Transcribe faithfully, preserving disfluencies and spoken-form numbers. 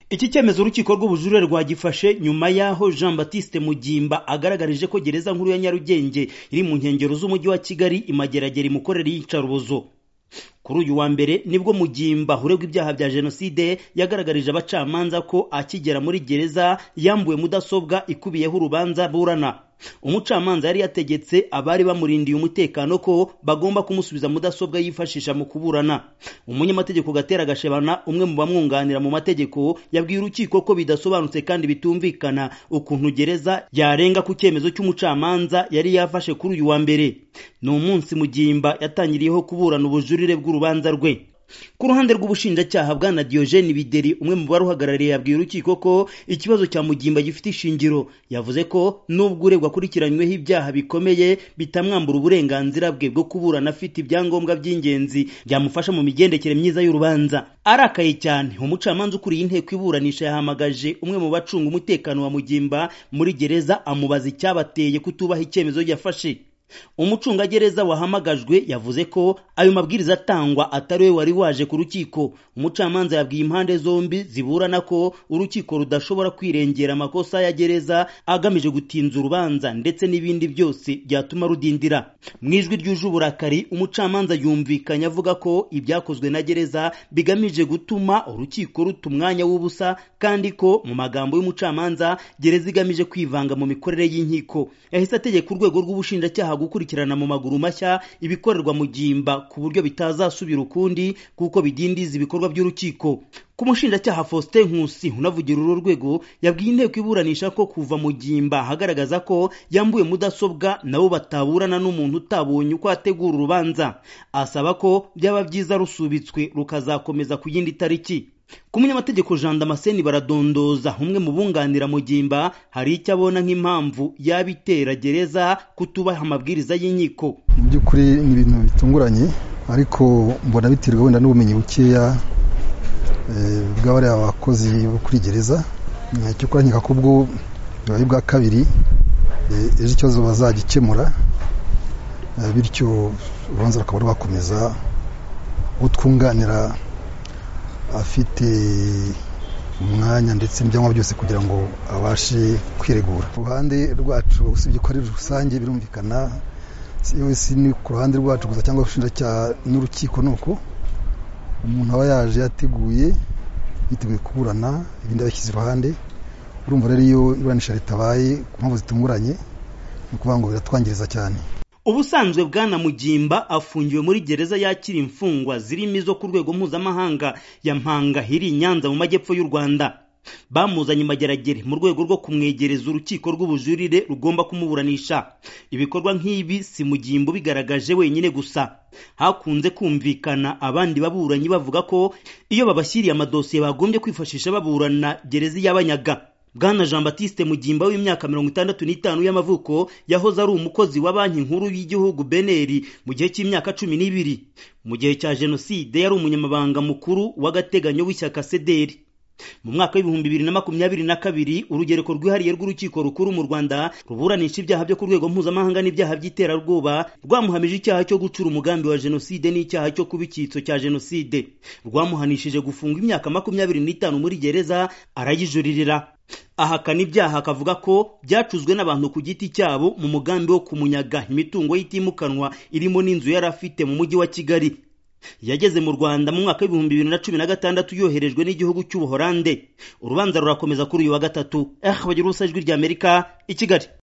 Iki cyemezo urukiko rw'ubujurire rwagifashe nyuma yaho Jean Baptiste Mugimba agaragarije ko gereza nkuru ya Nyarugenge iri mu nkengero z'umujyi wa Kigali imageragere imukorera iyicarubozo. Kuri uyu wa mbere nibwo Mugimba uregwa ibyaha bya jenoside yagaragarije abacamanza ko akigera muri gereza yambuwe mudasobwa ikubiyeho urubanza burana. Umucamanza yari yategetse abari bamurindiye umutekano ko bagomba kumusubiza mudasobwa yifashisha mu kuburana. Umunyamategeko Gatera Gashebana, umwe mu bamwunganira mu mategeko, yabwiye urukiko ko bidasobanutse kandi bitumvikana ukuntu gereza yarenga ku cyemezo cy'umucamanza yari yafashe kuri uyu wa mbere. Ni umunsi Mugimba yatangiriyeho kuburana ubujurire bw'urubanza rwe. Ku ruhande rw'ubushinjacyaha bwana Diogene Bideri, umwe mu baruhagarariye, yabwiye urukiko ko ikibazo cya Mugimba gifite ishingiro. Yavuze ko nubwo uregwa akurikiranyweho ibyaha bikomeye bitamwambura uburenganzira bwe bwo kuburana afite ibyangombwa by'ingenzi byamufasha mu migendekere myiza y'urubanza. Arakaye cyane, umucamanza ukuriye inteko iburanisha yahamagaje umwe mu bacunga umutekano wa Mugimba muri gereza amubaza icyabateye kutubaha icyemezo yafashe. Umucungagereza wahamagajwe yavuze ko ayo mabwiriza atangwa atari we wari waje ku rukiko. Umucamanza yabwiye impande zombi ziburana ko urukiko rudashobora kwirengera amakosa ya gereza agamije gutinza urubanza ndetse n'ibindi byose byatuma rudindira. Mu ijwi ryuje uburakari, umucamanza yumvikanye avuga ko ibyakozwe na gereza bigamije gutuma urukiko ruta umwanya w'ubusa, kandi ko mu magambo y'umucamanza gereza igamije kwivanga mu mikorere y'inkiko. Yahise ategeka urwego rw'ubushinjacyaha gukurikirana mu maguru mashya ibikorerwa Mugimba ku buryo bitazasubira ukundi kuko bidindiza ibikorwa by'urukiko. Ku mushinjacyaha Faustin Nkusi unavugira uru rwego, yabwiye inteko iburanisha ko kuva Mugimba hagaragaza ko yambuye mudasobwa nabo bataburana n'umuntu utabonye uko ategura urubanza. Asaba ko byaba byiza rusubitswe rukazakomeza ku yindi tariki. Ku munyamategeko Jean Damascene Baradondoza, umwe mu bunganira Mugimba, hari icyo abona nk'impamvu yabitera gereza kutubaha amabwiriza y'inkiko. Mu by'ukuri ni ibintu bitunguranye, ariko mbona biterwa wenda n'ubumenyi bukeya bw'abari abakozi bo kuri gereza. Icyo kora nkeka ko ubwo bibaye bwa kabiri ejo ikibazo bazagikemura, bityo urubanza rukaba rwakomeza. Utwunganira afite umwanya ndetse n'ibyangombwa byose kugira ngo abashe kwiregura. Ku ruhande rwacu usibye ko ari rusange birumvikana, si ni ku ruhande rwacu gusa cyangwa ubushinjacyaha n'urukiko, nuko umuntu aba yaje yateguye yiteguye kuburana, ibindi abashyize iruhande. Urumva rero iyo iburanisha ritabaye ku mpamvu zitunguranye, ni ukuvuga ngo biratwangiriza cyane. Ubusanzwe bwana Mugimba afungiwe muri gereza yakira imfungwa zirimo izo ku rwego mpuzamahanga ya Mpanga iri Nyanza mu majyepfo y'u Rwanda. Bamuzanye mageragere mu rwego rwo kumwegereza urukiko rw'ubujurire rugomba kumuburanisha. Ibikorwa nk'ibi si Mugimba bigaragaje wenyine gusa. Hakunze kumvikana abandi baburanyi bavuga ko iyo babashyiriye amadosiye bagombye kwifashisha baburana gereza y'abanyaga. Bwana Jean Baptiste Mugimba w'imyaka mirongo itandatu n'itanu y'amavuko yahoze ari umukozi wa banki nkuru y'igihugu B N R mu gihe cy'imyaka cumi n'ibiri. Mu gihe cya jenoside yari umunyamabanga mukuru w'agateganyo w'ishyaka C D R. Mu mwaka w'ibihumbi bibiri na makumyabiri na kabiri urugereko rwihariye rw'urukiko rukuru mu Rwanda ruburanisha ibyaha byo ku rwego mpuzamahanga n'ibyaha by'iterabwoba rwamuhamije icyaha cyo gucura umugambi wa jenoside n'icyaha cyo kuba icyitso cya jenoside. Rwamuhanishije gufunga imyaka makumyabiri n'itanu muri gereza, arayijuririra. Ahakana ibyaha akavuga ko byacuzwe n'abantu ku giti cyabo mu mugambi wo kumunyaga imitungo y'itimukanwa irimo n'inzu yari afite mu mujyi wa Kigali. Yageze mu Rwanda mu mwaka w'ibihumbi bibiri na cumi na gatandatu yoherejwe n'igihugu cy'Ubuholande. Urubanza rurakomeza kuri uyu wa gatatu. Eh, bagira ubusa ijwi ry'Amerika i Kigali.